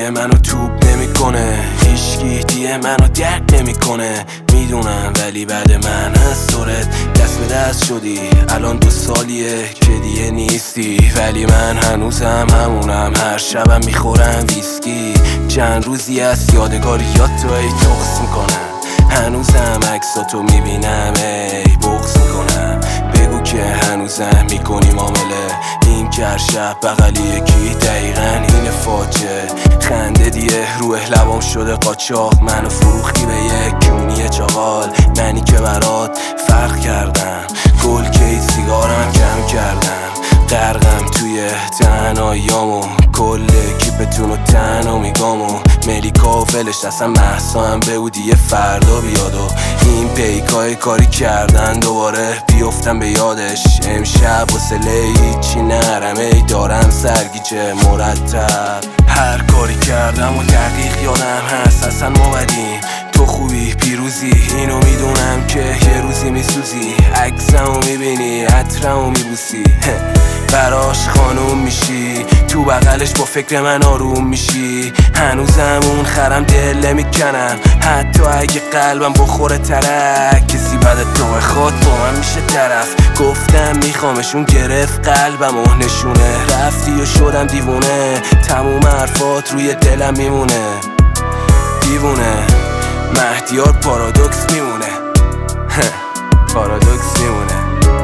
دیگه منو توب نمیکنه، هیچکی دیگه منو درک نمیکنه. میدونم ولی بعد من از دورت دست به دست شدی. الان 2 سالیه که دیگه نیستی، ولی من هنوزم همونم. هر شبم میخورم ویسکی، چند روزی از یادگاریات تو ای تخص میکنم. هنوزم عکساتو میبینم ای بغض میکنم. بگو که هنوزم میکنی معامله، این که هر شب بغلی یکی دقیقا این فاجعه. خنده دیه روح لبام شده قاچاق، منو فروختی به یک کونی چاقال. منی که برات فرق کردم، گل که سیگارم کم کردم. غرقم توی تنهاییامو، کل کیپتونو تنها میگامو. ملیکا و ولش اصلا محسا هم بگو دیگه فردا بیاد. و این پیکای کاری کردن دوباره بیفتم به یادش. امشب حوصله هیچی نرم، ای دارم سرگیجه مرتب. هر کاری کردم و دقیق یادم هست، اصلا ما بدیم. تو خوبی پیروزی اینو میدونم که یه روزی میسوزی. عکسمو میبینی عطرمو میبوسی، براش خانوم میشی. تو بغلش با فکر من آروم میشی. هنوزم اون خرم دل میکنم، حتی اگه قلبم بخوره ترک. کسی بعد تو بخواد با من میشه طرف. گفتم میخوامشون گرفت قلبم و نشونه. رفتی و شدم دیوونه، تموم حرفات روی دلم میمونه. دیوونه مهدیار پارادوکس میمونه. پارادوکس میمونه.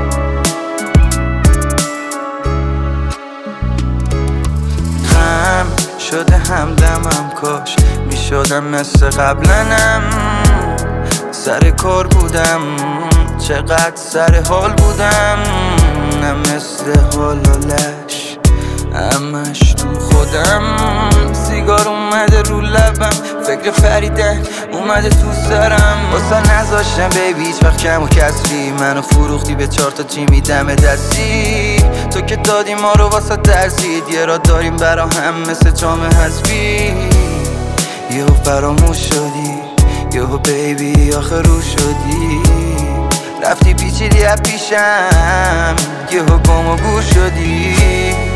شده همدمم، کاش میشدم مثل قبلنم. سر کار بودم، چقدر سر حال بودم. نه مثل حالالش همش تو خودم. سیگار اومده رو لبم، فکر فریدن اومده تو سرم. واسه نذاشتم بیبی هیچ وقت کم و کسری، منو فروختی به 4 تا جیمی دم دستی. تو که دادی ما رو واسه ترسید، یه را داریم برا هم مثل جام حذفی. یهو فراموش شدی، یهو بیبی آخه رو شدی. رفتی پیچیدی از پیشم، یهو گم و گور شدی.